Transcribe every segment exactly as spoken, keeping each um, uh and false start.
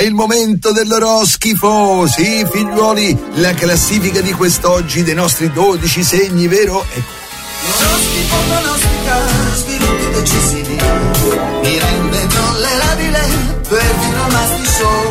il momento dell'oroscifo. Sì, figliuoli, la classifica di quest'oggi dei nostri dodici segni, vero? Ecco. L'oroscifo pronostica sviluppi decisivi, mi rende tollerabile per vino mastiso.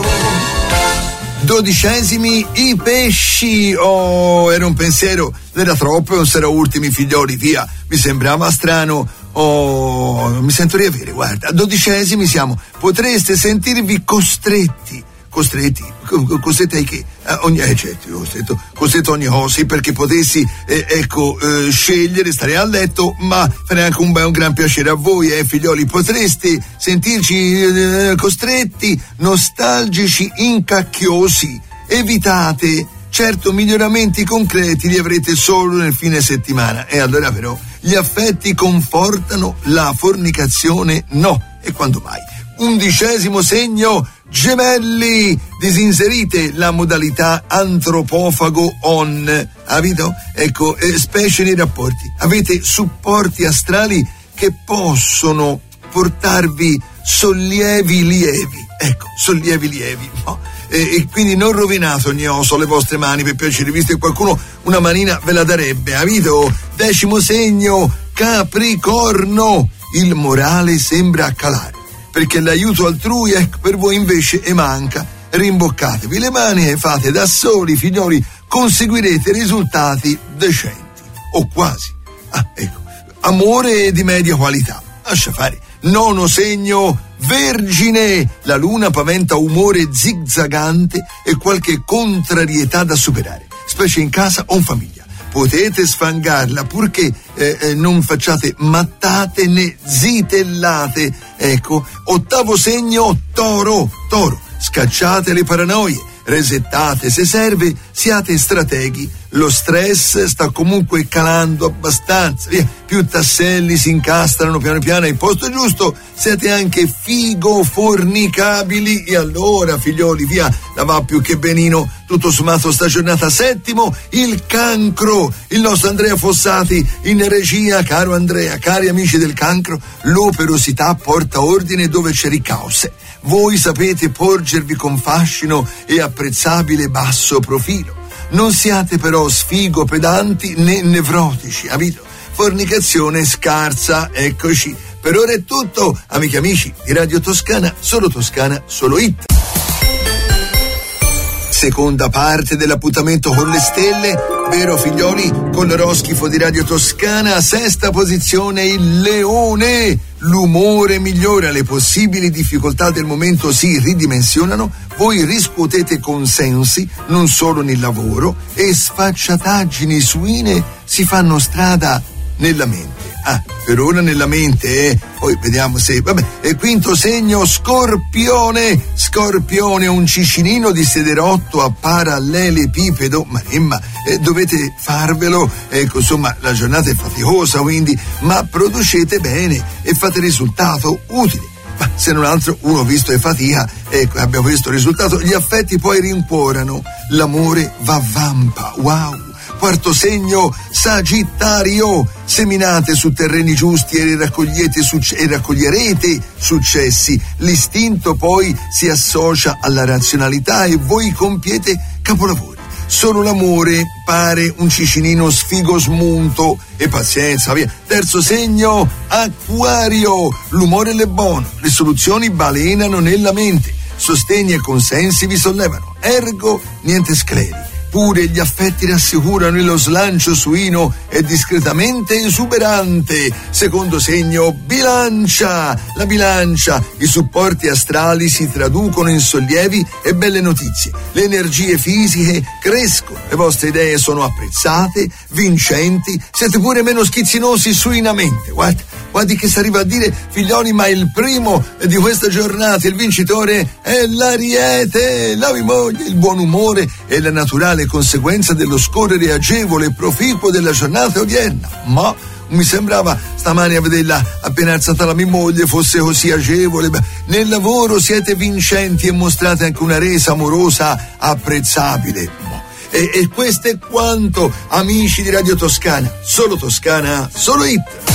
Dodicesimi i pesci. Oh, era un pensiero, era troppo, non sarà ultimi, figlioli, via. Mi sembrava strano. Oh, mi sento riavere, guarda. Dodicesimi siamo. Potreste sentirvi costretti. Costretti? Costretti ai che? A ogni, eh, certo, costretto, costretto ogni cosa, sì, perché potessi, eh, ecco, eh, scegliere, stare a letto, ma fare anche un, un gran piacere a voi, eh, figlioli. Potreste sentirci eh, costretti, nostalgici, incacchiosi. Evitate. Certo, miglioramenti concreti li avrete solo nel fine settimana. E allora però, gli affetti confortano, la fornicazione no. E quando mai? Undicesimo segno, Gemelli, disinserite la modalità antropofago on, capito? Ecco, eh, specie nei rapporti. Avete supporti astrali che possono portarvi sollievi lievi, ecco, sollievi lievi, no? E, e quindi non rovinate ogni oso le vostre mani, per piacere, visto che qualcuno una manina ve la darebbe, capito? Decimo segno, Capricorno, il morale sembra calare, perché l'aiuto altrui, ecco, per voi invece e manca. Rimboccatevi le mani e fate da soli, figlioli, conseguirete risultati decenti, o quasi. Ah, ecco, amore di media qualità, lascia fare. Nono segno, Vergine, la luna paventa umore zigzagante e qualche contrarietà da superare, specie in casa o in famiglia. Potete sfangarla purché eh, eh, non facciate mattate né zitellate. Ecco, ottavo segno, Toro, Toro, scacciate le paranoie, resettate se serve, siate strateghi. Lo stress sta comunque calando abbastanza, via. Più tasselli si incastrano piano piano al posto giusto, siete anche figofornicabili. E allora, figlioli, via, la va più che benino. Tutto sommato sta giornata. Settimo, il Cancro, il nostro Andrea Fossati in regia. Caro Andrea, cari amici del Cancro, l'operosità porta ordine dove c'è ricaos. Voi sapete porgervi con fascino e apprezzabile basso profilo. Non siate però sfigo pedanti né nevrotici, capito? Fornicazione scarsa, eccoci. Per ora è tutto, amici e amici di Radio Toscana, solo Toscana, solo hit. Seconda parte dell'appuntamento con le stelle, vero figlioli? Con l'oroscifo di Radio Toscana, sesta posizione il Leone. L'umore migliora, le possibili difficoltà del momento si ridimensionano, voi riscuotete consensi non solo nel lavoro e sfacciataggini suine si fanno strada nella mente. Ah, per ora nella mente, eh. Poi vediamo se... Vabbè, e quinto segno, Scorpione. Scorpione, un cicinino di sederotto a parallelepipedo. Ma, ma eh, dovete farvelo. Ecco, insomma, la giornata è faticosa, quindi, ma producete bene e fate risultato utile. Ma se non altro, uno visto e fatica, ecco, abbia questo risultato. Gli affetti poi rincuorano. L'amore va vampa. Wow. Quarto segno, Sagittario, seminate su terreni giusti e raccogliete succe- e raccoglierete successi. L'istinto poi si associa alla razionalità e voi compiete capolavori. Solo l'amore pare un cicinino sfigo smunto e pazienza, via. Terzo segno, Acquario, l'umore è buono, le soluzioni balenano nella mente, sostegni e consensi vi sollevano, ergo niente scleri. Pure gli affetti rassicurano e lo slancio suino è discretamente esuberante. Secondo segno, Bilancia. La bilancia, i supporti astrali si traducono in sollievi e belle notizie. Le energie fisiche crescono, le vostre idee sono apprezzate, vincenti, siete pure meno schizzinosi suinamente. Guarda, guardi che si arriva a dire, figlioli, ma il primo di questa giornata, il vincitore, è l'Ariete. La moglie, il buon umore e la naturale conseguenza dello scorrere agevole e proficuo della giornata odierna. Ma mi sembrava stamani a vederla appena alzata la mia moglie fosse così agevole. Nel lavoro siete vincenti e mostrate anche una resa amorosa apprezzabile. E, e questo è quanto, amici di Radio Toscana, solo Toscana, solo hit.